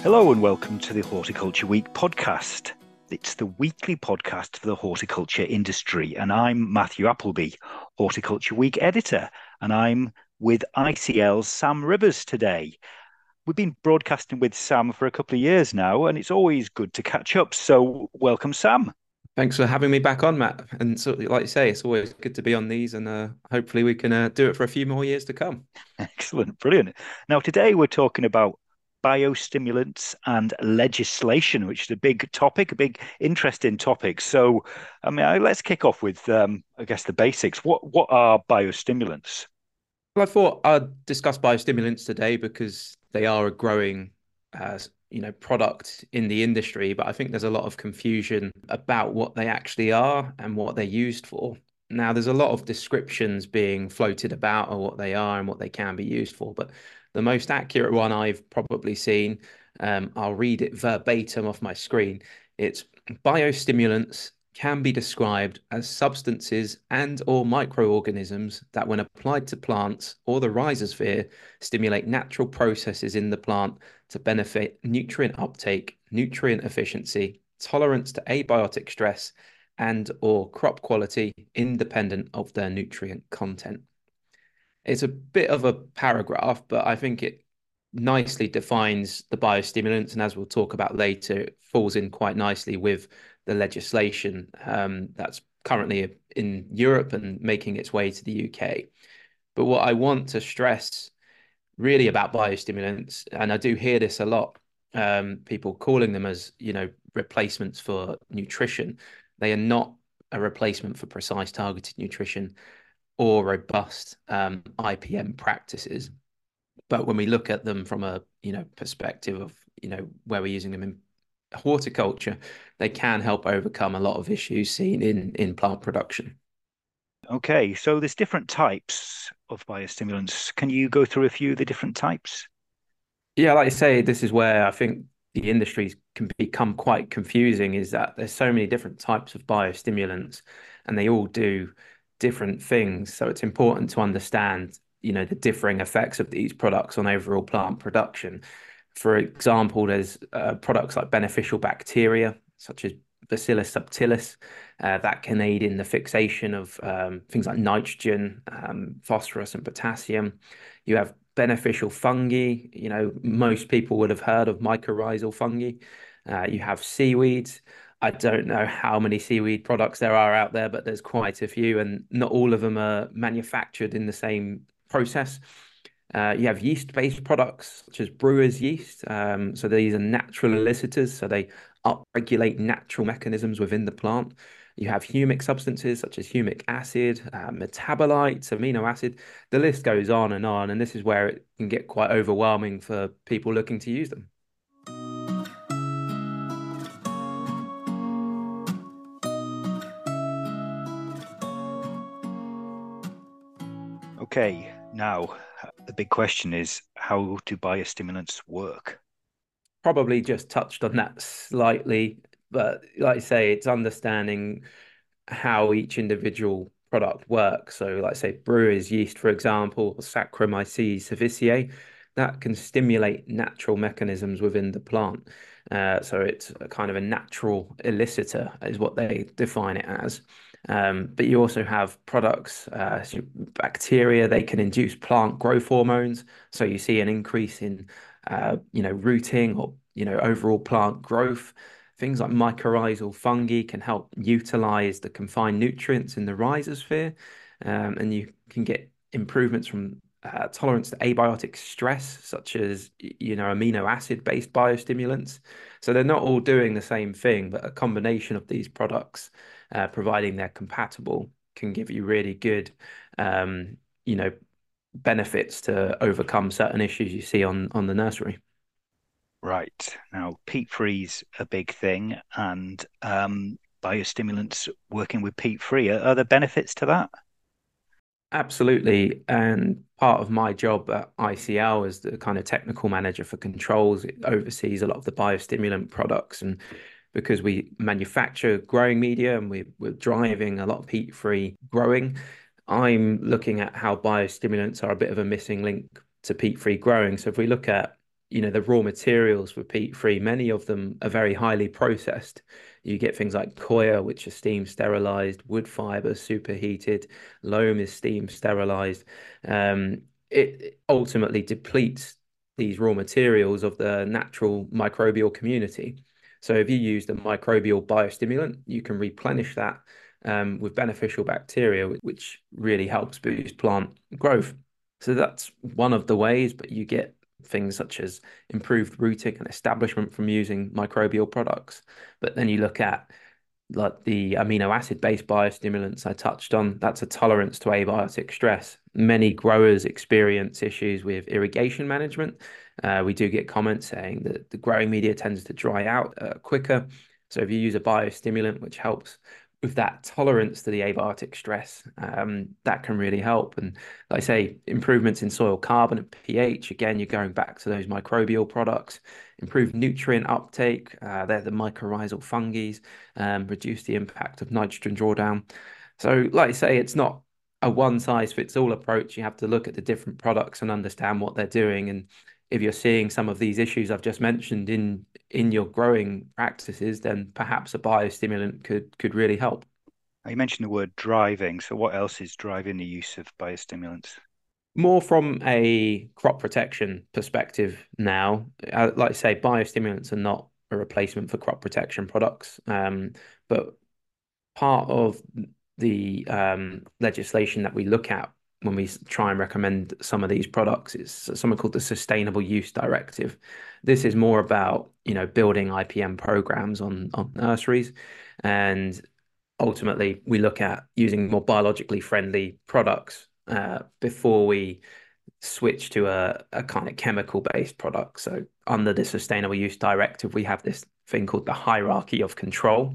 Hello and welcome to the Horticulture Week podcast. It's the weekly podcast for the horticulture industry, and I'm Matthew Appleby, Horticulture Week editor, and I'm with ICL's Sam Rivers today. We've been broadcasting with Sam for a couple of years now, and it's always good to catch up. So, welcome, Sam. Thanks for having me back on, Matt. And so, like you say, it's always good to be on these, and hopefully we can do it for a few more years to come. Excellent, brilliant. Now, today we're talking about biostimulants and legislation, which is a big topic, a big interesting topic. So, let's kick off with, I guess, the basics. What are biostimulants? Well, I thought I'd discuss biostimulants today because they are a growing, product in the industry. But I think there's a lot of confusion about what they actually are and what they're used for. Now, there's a lot of descriptions being floated about of what they are and what they can be used for. But the most accurate one I've probably seen, I'll read it verbatim off my screen. It's biostimulants can be described as substances and or microorganisms that when applied to plants or the rhizosphere stimulate natural processes in the plant to benefit nutrient uptake, nutrient efficiency, tolerance to abiotic stress, and or crop quality independent of their nutrient content. It's a bit of a paragraph, but I think it nicely defines the biostimulants, and as we'll talk about later, it falls in quite nicely with the legislation that's currently in Europe and making its way to the UK. But what I want to stress really about biostimulants, and I do hear this a lot, people calling them as, replacements for nutrition. They are not a replacement for precise targeted nutrition or robust IPM practices. But when we look at them from a perspective of where we're using them in horticulture, they can help overcome a lot of issues seen in plant production. Okay, so there's different types of biostimulants. Can you go through a few of the different types? Yeah, like I say, this is where I think the industries can become quite confusing, is that there's so many different types of biostimulants and they all do different things. So it's important to understand, the differing effects of these products on overall plant production. For example, there's products like beneficial bacteria, such as Bacillus subtilis, that can aid in the fixation of things like nitrogen, phosphorus, and potassium. You have beneficial fungi. Most people would have heard of mycorrhizal fungi. You have seaweeds. I don't know how many seaweed products there are out there, but there's quite a few, and not all of them are manufactured in the same process. You have yeast-based products such as brewer's yeast. So these are natural elicitors, so they upregulate natural mechanisms within the plant. You have humic substances such as humic acid, metabolites, amino acid. The list goes on, and this is where it can get quite overwhelming for people looking to use them. Okay, now the big question is how do biostimulants work? Probably just touched on that slightly, but like I say, it's understanding how each individual product works. So, like say, brewer's yeast, for example, Saccharomyces cerevisiae, that can stimulate natural mechanisms within the plant. So it's a kind of a natural elicitor, is what they define it as. But you also have products, so bacteria, they can induce plant growth hormones. So you see an increase in, rooting or, overall plant growth. Things like mycorrhizal fungi can help utilize the confined nutrients in the rhizosphere, and you can get improvements from tolerance to abiotic stress, such as amino acid based biostimulants. So they're not all doing the same thing, but a combination of these products, providing they're compatible, can give you really good, um, you know, benefits to overcome certain issues you see on the nursery. Right. Now, peat free's a big thing, and biostimulants working with peat free. Are there benefits to that? Absolutely. And part of my job at ICL as the kind of technical manager for controls, it oversees a lot of the biostimulant products. And because we manufacture growing media and we're driving a lot of peat-free growing, I'm looking at how biostimulants are a bit of a missing link to peat-free growing. So if we look at the raw materials for peat-free, many of them are very highly processed. You get things like coir, which are steam sterilized, wood fiber superheated, loam is steam sterilized. It ultimately depletes these raw materials of the natural microbial community. So if you use the microbial biostimulant, you can replenish that with beneficial bacteria, which really helps boost plant growth. So that's one of the ways, but you get things such as improved rooting and establishment from using microbial products. But then you look at like the amino acid based biostimulants I touched on, that's a tolerance to abiotic stress. Many growers experience issues with irrigation management. We do get comments saying that the growing media tends to dry out quicker. So if you use a biostimulant which helps with that tolerance to the abiotic stress, that can really help. And like I say, improvements in soil carbon and pH, again, you're going back to those microbial products, improved nutrient uptake, they're the mycorrhizal fungi, reduce the impact of nitrogen drawdown. So like I say, it's not a one size fits all approach. You have to look at the different products and understand what they're doing. And if you're seeing some of these issues I've just mentioned in your growing practices, then perhaps a biostimulant could really help. You mentioned the word driving. So what else is driving the use of biostimulants? More from a crop protection perspective now, like I say, biostimulants are not a replacement for crop protection products. But part of the legislation that we look at when we try and recommend some of these products is something called the Sustainable Use Directive. This is more about, building IPM programs on nurseries, and ultimately we look at using more biologically friendly products before we switch to a kind of chemical based product. So under the Sustainable Use Directive, we have this thing called the hierarchy of control.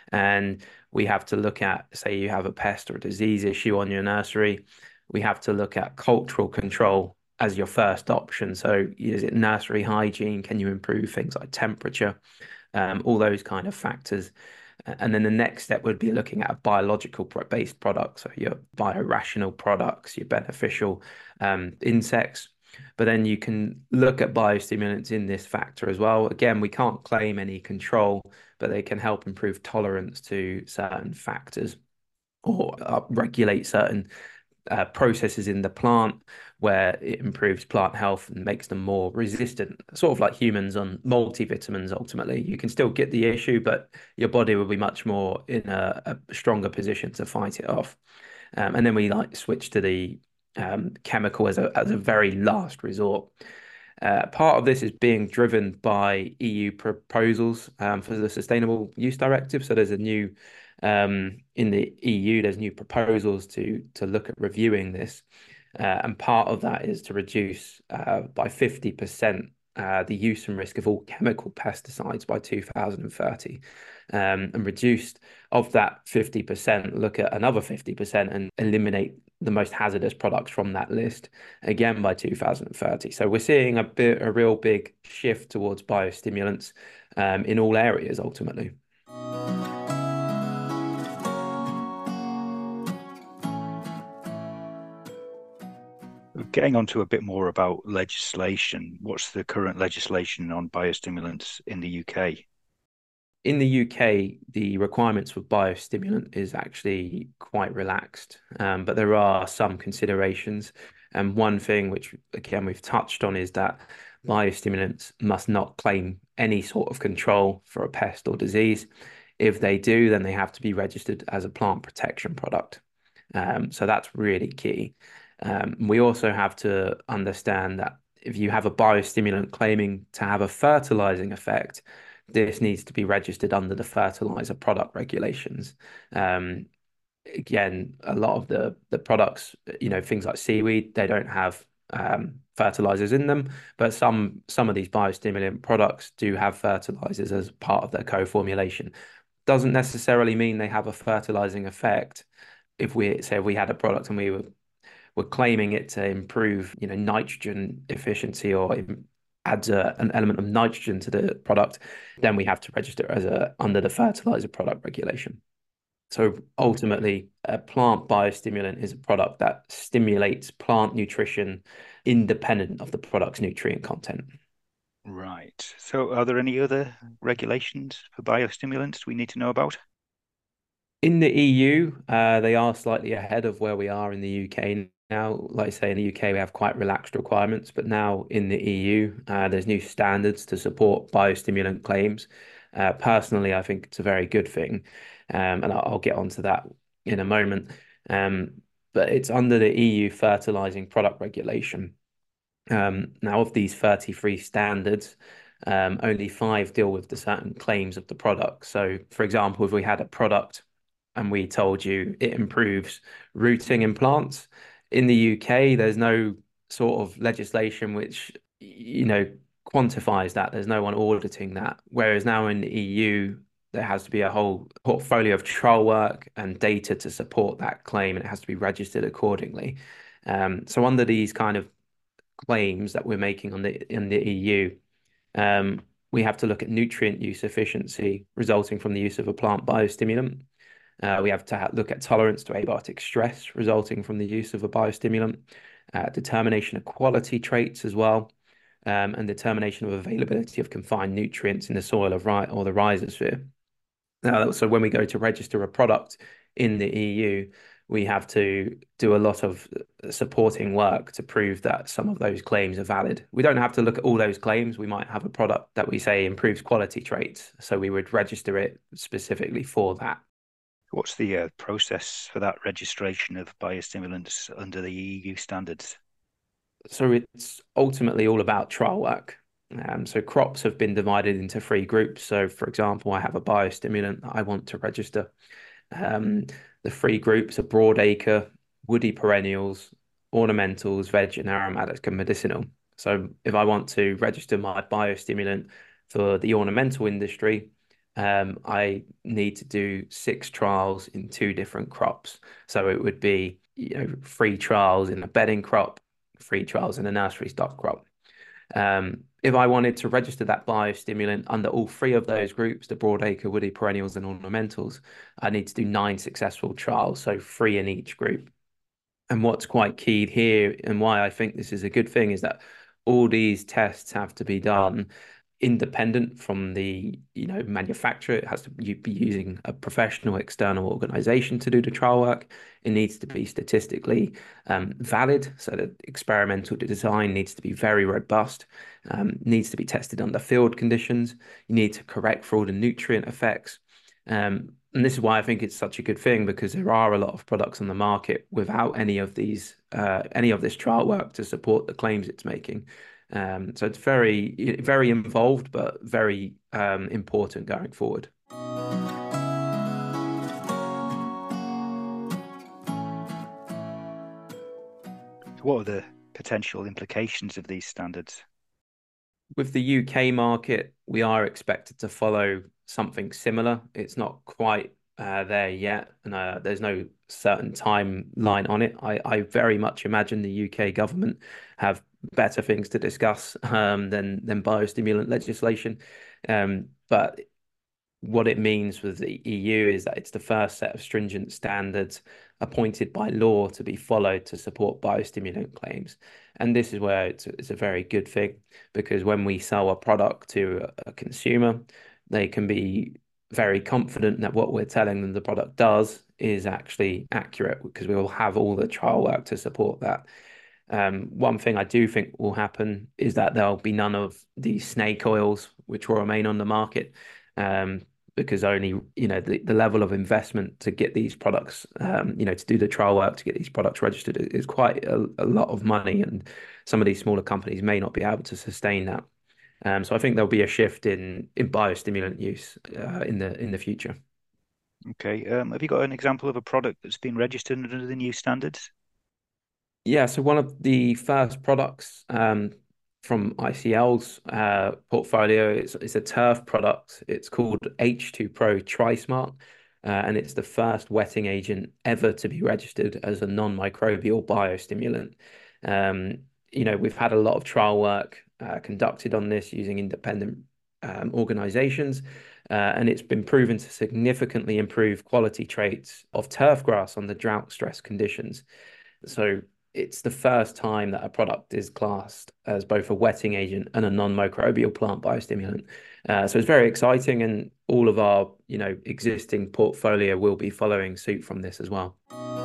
And we have to look at, say, you have a pest or a disease issue on your nursery, we have to look at cultural control as your first option. So is it nursery hygiene? Can you improve things like temperature? All those kind of factors. And then the next step would be looking at a biological based product, so your biorational products, your beneficial insects. But then you can look at biostimulants in this factor as well. Again, we can't claim any control, but they can help improve tolerance to certain factors or regulate certain processes in the plant where it improves plant health and makes them more resistant, sort of like humans on multivitamins. Ultimately, you can still get the issue, but your body will be much more in a stronger position to fight it off. And then we like switch to the chemical as a very last resort. Part of this is being driven by EU proposals for the Sustainable Use Directive. So there's a new in the EU, there's new proposals to look at reviewing this, and part of that is to reduce by 50% the use and risk of all chemical pesticides by 2030, and reduced of that 50%, look at another 50% and eliminate the most hazardous products from that list again by 2030. So we're seeing a real big shift towards biostimulants in all areas ultimately. Getting on to a bit more about legislation, what's the current legislation on biostimulants in the UK? In the UK, the requirements for biostimulant is actually quite relaxed, but there are some considerations. And one thing which, again, we've touched on is that biostimulants must not claim any sort of control for a pest or disease. If they do, then they have to be registered as a plant protection product. So that's really key. We also have to understand that if you have a biostimulant claiming to have a fertilizing effect, this needs to be registered under the fertilizer product regulations. Again, a lot of the products, things like seaweed, they don't have fertilizers in them, but some of these biostimulant products do have fertilizers as part of their co-formulation. Doesn't necessarily mean they have a fertilizing effect. If we had a product and we're claiming it to improve, nitrogen efficiency or adds an element of nitrogen to the product, then we have to register as under the fertilizer product regulation. So ultimately, a plant biostimulant is a product that stimulates plant nutrition independent of the product's nutrient content. Right. So, are there any other regulations for biostimulants we need to know about? In the EU, they are slightly ahead of where we are in the UK now. Like I say, in the UK, we have quite relaxed requirements, but now in the EU, there's new standards to support biostimulant claims. Personally, I think it's a very good thing, and I'll get onto that in a moment. Um, but it's under the EU fertilizing product regulation. Now, of these 33 standards, only five deal with the certain claims of the product. So, for example, if we had a product and we told you it improves rooting in plants, in the UK, there's no sort of legislation which, quantifies that. There's no one auditing that. Whereas now in the EU, there has to be a whole portfolio of trial work and data to support that claim, and it has to be registered accordingly. So under these kind of claims that we're making on in the EU, we have to look at nutrient use efficiency resulting from the use of a plant biostimulant. We have to look at tolerance to abiotic stress resulting from the use of a biostimulant, determination of quality traits as well, and determination of availability of confined nutrients in the soil of or the rhizosphere. So when we go to register a product in the EU, we have to do a lot of supporting work to prove that some of those claims are valid. We don't have to look at all those claims. We might have a product that we say improves quality traits, so we would register it specifically for that. What's the process for that registration of biostimulants under the EU standards? So it's ultimately all about trial work. So crops have been divided into three groups. So, for example, I have a biostimulant that I want to register. Um, the three groups are broadacre, woody perennials, ornamentals, veg, and aromatic and medicinal. So if I want to register my biostimulant for the ornamental industry, I need to do 6 trials in 2 different crops. So it would be, 3 trials in a bedding crop, 3 trials in a nursery stock crop. If I wanted to register that biostimulant under all three of those groups, the broadacre, woody perennials, and ornamentals, I need to do 9 successful trials, so 3 in each group. And what's quite key here, and why I think this is a good thing, is that all these tests have to be done independent from the manufacturer. It has to be using a professional external organization to do the trial work. It needs to be statistically valid, so that experimental design needs to be very robust, needs to be tested under field conditions. You need to correct for all the nutrient effects. And this is why I think it's such a good thing, because there are a lot of products on the market without any of this trial work to support the claims it's making. So it's very, very involved, but very important going forward. What are the potential implications of these standards? With the UK market, we are expected to follow something similar. It's not quite there yet, and there's no certain timeline on it. I very much imagine the UK government have better things to discuss than biostimulant legislation. But what it means with the EU is that it's the first set of stringent standards appointed by law to be followed to support biostimulant claims. And this is where it's a very good thing, because when we sell a product to a consumer, they can be very confident that what we're telling them the product does is actually accurate, because we will have all the trial work to support that. One thing I do think will happen is that there'll be none of these snake oils which will remain on the market. Because only the level of investment to get these products, to do the trial work to get these products registered is quite a lot of money, and some of these smaller companies may not be able to sustain that. So I think there'll be a shift in biostimulant use in the future. Okay. Have you got an example of a product that's been registered under the new standards? Yeah, so one of the first products from ICL's portfolio is a turf product. It's called H2 Pro Trismart, and it's the first wetting agent ever to be registered as a non-microbial biostimulant. We've had a lot of trial work conducted on this using independent organizations, and it's been proven to significantly improve quality traits of turf grass under drought stress conditions. So it's the first time that a product is classed as both a wetting agent and a non-microbial plant biostimulant. So it's very exciting, and all of our, existing portfolio will be following suit from this as well.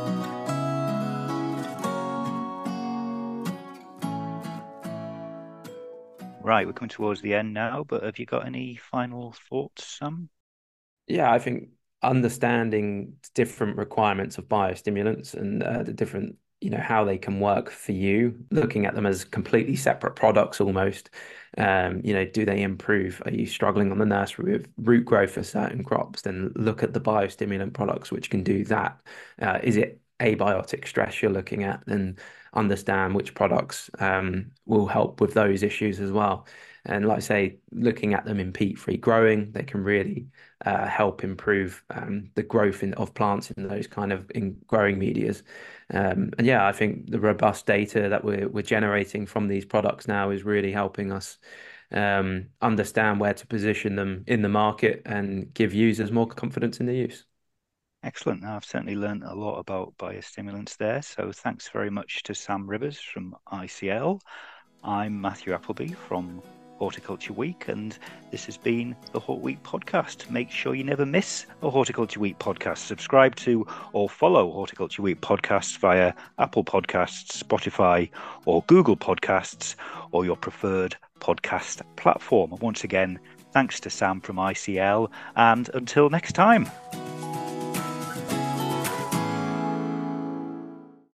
Right, we're coming towards the end now, but have you got any final thoughts, Sam? Yeah, I think understanding different requirements of biostimulants and the different, how they can work for you, looking at them as completely separate products almost. Do they improve? Are you struggling on the nursery with root growth for certain crops? Then look at the biostimulant products which can do that. Is it abiotic stress you're looking at? Then understand which products will help with those issues as well. And like I say, looking at them in peat-free growing, they can really help improve the growth of plants in those kind of in growing medias. And yeah, I think the robust data that we're generating from these products now is really helping us understand where to position them in the market and give users more confidence in the use. Excellent. Now, I've certainly learned a lot about biostimulants there. So thanks very much to Sam Rivers from ICL. I'm Matthew Appleby from Horticulture Week, and this has been the Hort Week podcast. Make sure you never miss a Horticulture Week podcast. Subscribe to or follow Horticulture Week podcasts via Apple Podcasts, Spotify, or Google Podcasts, or your preferred podcast platform. And once again, thanks to Sam from ICL, and until next time.